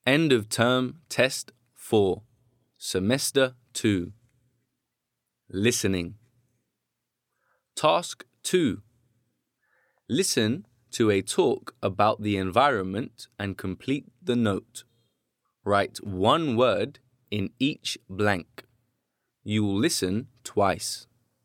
End of term test 4, semester 2. Listening. Task 2. Listen to a talk about the environment and complete the note. Write one word in each blank. You will listen twice.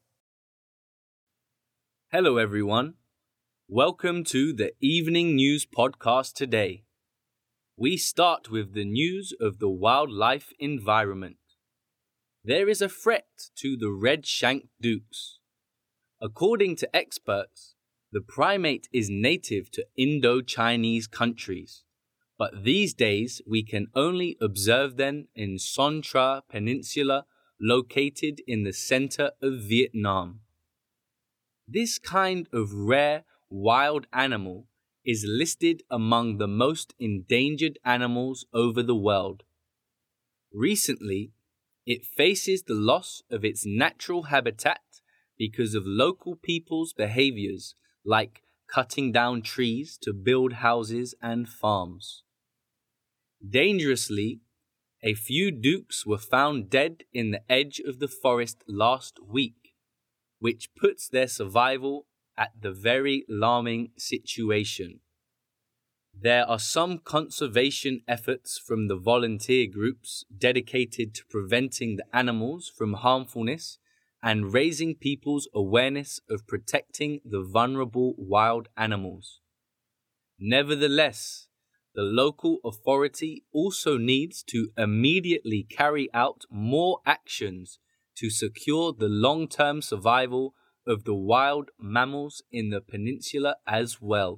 Hello everyone. Welcome to the Evening News podcast today. We start with the news of the wildlife environment. There is a threat to the red-shanked dukes. According to experts, the primate is native to Indo-Chinese countries, but these days we can only observe them in Son Tra Peninsula, located in the center of Vietnam. This kind of rare wild animal is listed among the most endangered animals over the world. Recently, it faces the loss of its natural habitat because of local people's behaviors like cutting down trees to build houses and farms. Dangerously, a few dukes were found dead in the edge of the forest last week, which puts their survival at the very alarming situation. There are some conservation efforts from the volunteer groups dedicated to preventing the animals from harmfulness and raising people's awareness of protecting the vulnerable wild animals. Nevertheless, the local authority also needs to immediately carry out more actions to secure the long-term survival of the wild mammals in the peninsula as well.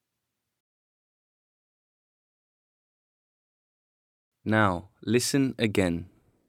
Now, listen again.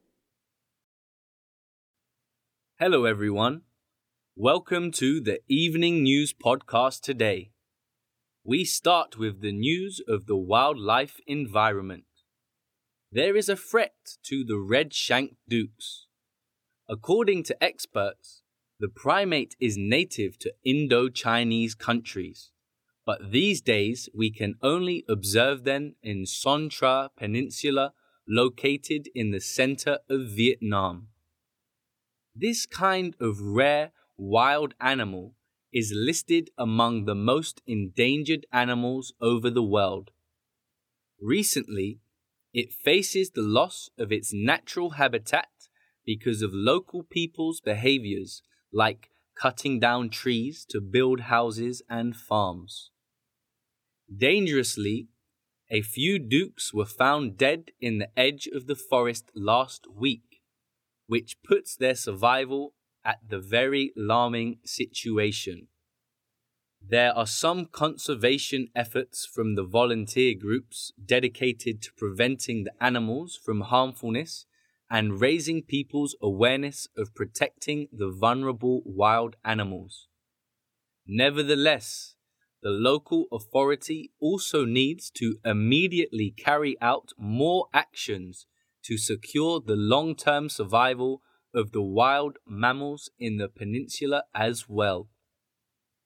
Hello everyone. Welcome to the Evening News podcast today. We start with the news of the wildlife environment. There is a threat to the red-shanked dukes. According to experts, the primate is native to Indo-Chinese countries, but these days we can only observe them in Son Tra Peninsula, located in the center of Vietnam. This kind of rare wild animal is listed among the most endangered animals over the world. Recently, it faces the loss of its natural habitat because of local people's behaviors like cutting down trees to build houses and farms. Dangerously, a few dukes were found dead in the edge of the forest last week, which puts their survival at the very alarming situation. There are some conservation efforts from the volunteer groups dedicated to preventing the animals from harmfulness and raising people's awareness of protecting the vulnerable wild animals. Nevertheless, the local authority also needs to immediately carry out more actions to secure the long-term survival of the wild mammals in the peninsula as well.